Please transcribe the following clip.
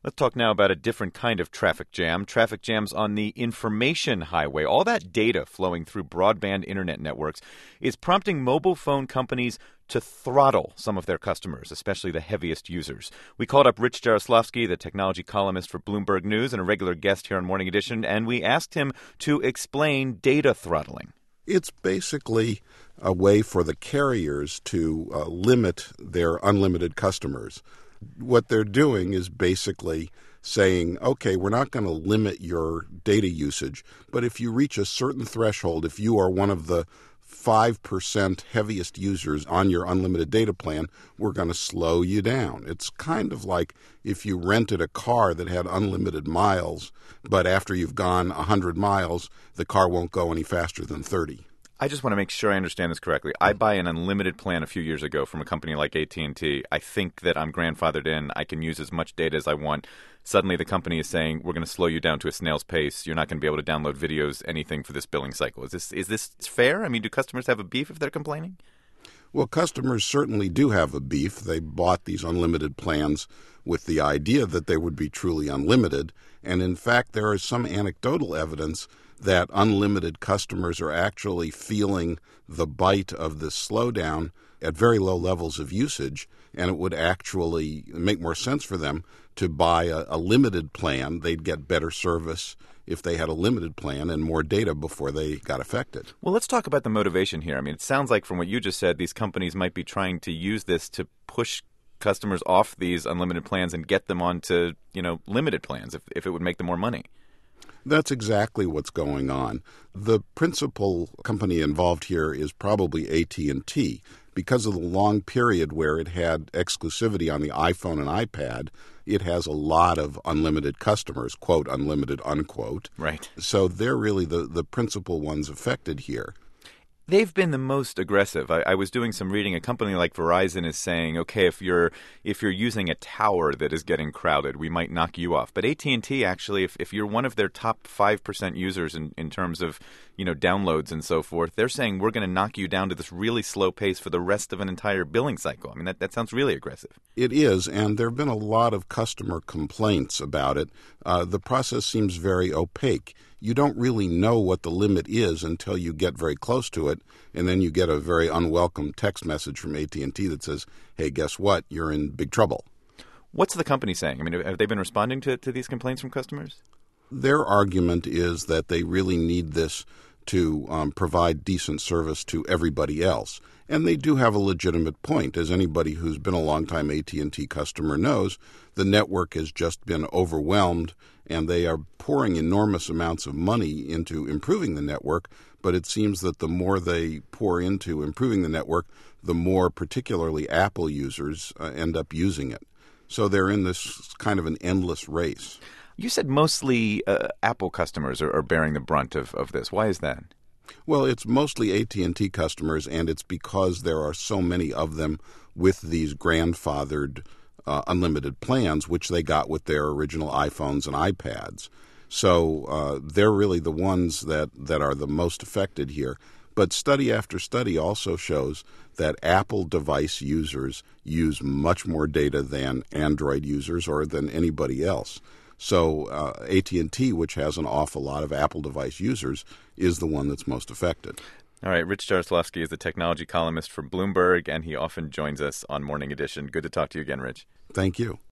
Let's talk now about a different kind of traffic jam. Traffic jams on the information highway. All that data flowing through broadband internet networks is prompting mobile phone companies to throttle some of their customers, especially the heaviest users. We called up Rich Jaroslavsky, the technology columnist for Bloomberg News and a regular guest here on Morning Edition, and we asked him to explain data throttling. It's basically a way for the carriers to limit their unlimited customers. What they're doing is basically saying, okay, we're not going to limit your data usage, but if you reach a certain threshold, if you are one of the 5% heaviest users on your unlimited data plan, we're going to slow you down. It's kind of like if you rented a car that had unlimited miles, but after you've gone 100 miles, the car won't go any faster than 30. I just want to make sure I understand this correctly. I buy an unlimited plan a few years ago from a company like AT&T. I think that I'm grandfathered in. I can use as much data as I want. Suddenly the company is saying, we're going to slow you down to a snail's pace. You're not going to be able to download videos, anything for this billing cycle. Is this fair? I mean, do customers have a beef if they're complaining? Well, customers certainly do have a beef. They bought these unlimited plans with the idea that they would be truly unlimited. And in fact, there is some anecdotal evidence that unlimited customers are actually feeling the bite of this slowdown at very low levels of usage, and it would actually make more sense for them to buy a limited plan. They'd get better service if they had a limited plan and more data before they got affected. Well, let's talk about the motivation here. I mean, it sounds like from what you just said, these companies might be trying to use this to push customers off these unlimited plans and get them onto, limited plans if it would make them more money. That's exactly what's going on. The principal company involved here is probably AT&T. Because of the long period where it had exclusivity on the iPhone and iPad, it has a lot of unlimited customers, quote, unlimited, unquote. Right. So they're really the principal ones affected here. They've been the most aggressive. I was doing some reading. A company like Verizon is saying, okay, if you're using a tower that is getting crowded, we might knock you off. But AT&T actually, if you're one of their top 5% users in terms of downloads and so forth, they're saying we're going to knock you down to this really slow pace for the rest of an entire billing cycle. I mean, that sounds really aggressive. It is, and there have been a lot of customer complaints about it. The process seems very opaque. You don't really know what the limit is until you get very close to it, and then you get a very unwelcome text message from AT&T that says, hey, guess what? You're in big trouble. What's the company saying? I mean, have they been responding to these complaints from customers? Their argument is that they really need this to provide decent service to everybody else. And they do have a legitimate point. As anybody who's been a longtime AT&T customer knows, the network has just been overwhelmed, and they are pouring enormous amounts of money into improving the network. But it seems that the more they pour into improving the network, the more particularly Apple users end up using it. So they're in this kind of an endless race. You said mostly Apple customers are bearing the brunt of this. Why is that? Well, it's mostly AT&T customers, and it's because there are so many of them with these grandfathered unlimited plans, which they got with their original iPhones and iPads. So they're really the ones that are the most affected here. But study after study also shows that Apple device users use much more data than Android users or than anybody else. So AT&T, which has an awful lot of Apple device users, is the one that's most affected. All right. Rich Jaroslavsky is the technology columnist for Bloomberg, and he often joins us on Morning Edition. Good to talk to you again, Rich. Thank you.